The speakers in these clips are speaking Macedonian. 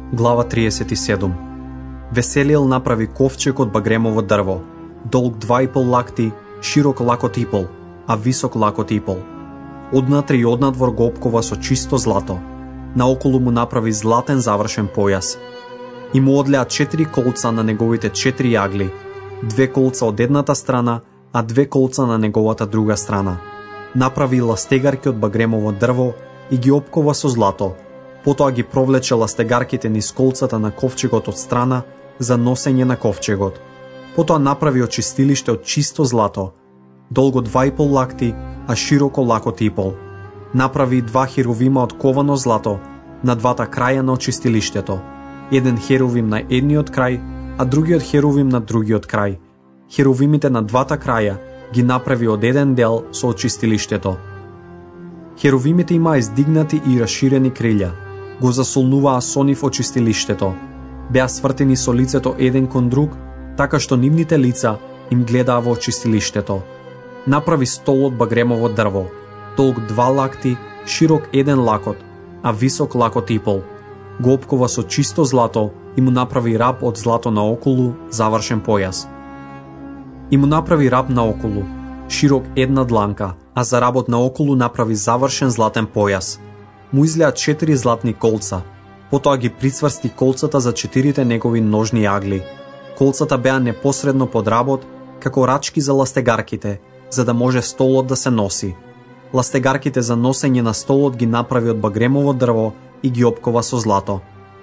Глава 37. Веселиел направи ковчег од багремово дрво, долг 2,5 лакти, широк лакот и пол, а висок лакот и пол. Однатре и однадвор го опкова со чисто злато. Наоколу му направи златен завршен појас. И му одлеа 4 колца на неговите 4 јагли, 2 колца од едната страна, а 2 колца на неговата друга страна. Направи ластегарки од багремово дрво и ги опкова со злато. Потоа ги провлече ластегарките низ колцата на ковчегот од страна за носење на ковчегот. Потоа направи очистилиште од чисто злато, долго 2,5 лакти, а широко лакот и пол. Направи 2 херовима од ковано злато на двата краја на очистилиштето. Еден херовим на едниот крај, а другиот херовим на другиот крај. Херовимите на двата краја ги направи од еден дел со очистилиштето. Херовимите имаа издигнати и расширени крилја. Го засолнуваа со нив очистилиштето. Беа свртени со лицето еден кон друг, така што нивните лица им гледаа во очистилиштето. Направи стол од багремово дрво, долг 2 лакти, широк 1 лакот, а висок лакот и пол. Го опкова со чисто злато и му направи раб од злато наоколу, завршен појас. И му направи раб наоколу, широк 1 дланка, а за работ наоколу направи завршен златен појас. Му излеа 4 златни колца, потоа ги прицврсти колцата за 4 негови ножни јагли. Колцата беа непосредно под работ, како рачки за ластегарките, за да може столот да се носи. Ластегарките за носење на столот ги направи од багремово дрво и ги опкова со злато.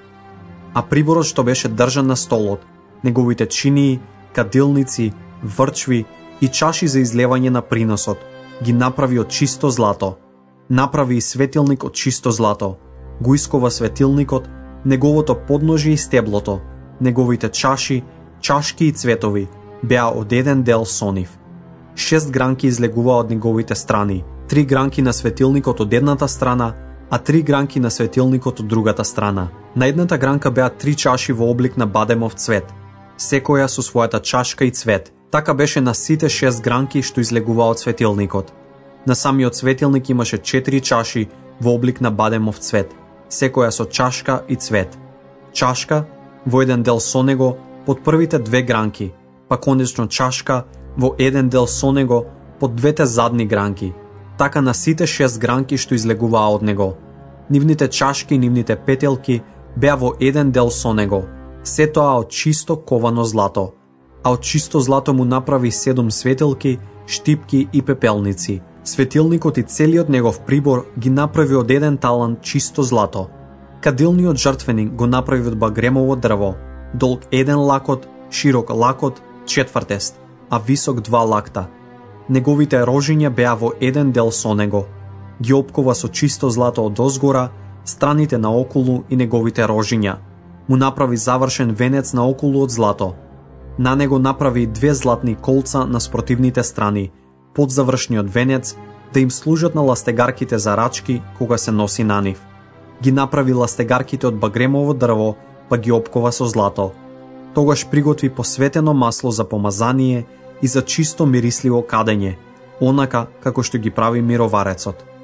А приборот што беше држан на столот, неговите чинии, кадилници, врчви и чаши за излевање на приносот, ги направи од чисто злато. Направи и светилник од чисто злато. Го искова светилникот, неговото подножје и стеблото, неговите чаши, чашки и цветови беа од еден дел со нив. 6 гранки излегуваа од неговите страни, 3 гранки на светилникот од едната страна, а 3 гранки на светилникот од другата страна. На едната гранка беа 3 чаши во облик на бадемов цвет, секоја со својата чашка и цвет. Така беше на сите 6 гранки што излегуваа од светилникот. На самиот светилник имаше 4 чаши во облик на бадемов цвет, секоја со чашка и цвет. Чашка во еден дел со него под првите 2 гранки, па конечно чашка во еден дел со него под двете задни гранки, така на сите 6 гранки што излегуваа од него. Нивните чашки и нивните петелки беа во еден дел со него, се тоа од чисто ковано злато, а од чисто злато му направи 7 светилки, штипки и пепелници. Светилникот и целиот негов прибор ги направи од еден талан чисто злато. Кадилниот жртвеник го направи од багремово дрво, долг 1 лакот, широк лакот, четвртест, а висок 2 лакта. Неговите рожиња беа во еден дел со него. Ги опкова со чисто злато од озгора, страните наоколу и неговите рожиња. Му направи завршен венец наоколу од злато. На него направи 2 златни колца на спротивните страни, под завршниот венец, да им служат на ластегарките за рачки кога се носи на нив. Ги направи ластегарките од багремово дрво, па ги опкова со злато. Тогаш приготви посветено масло за помазание и за чисто мирисливо кадење, онака како што ги прави мироварецот.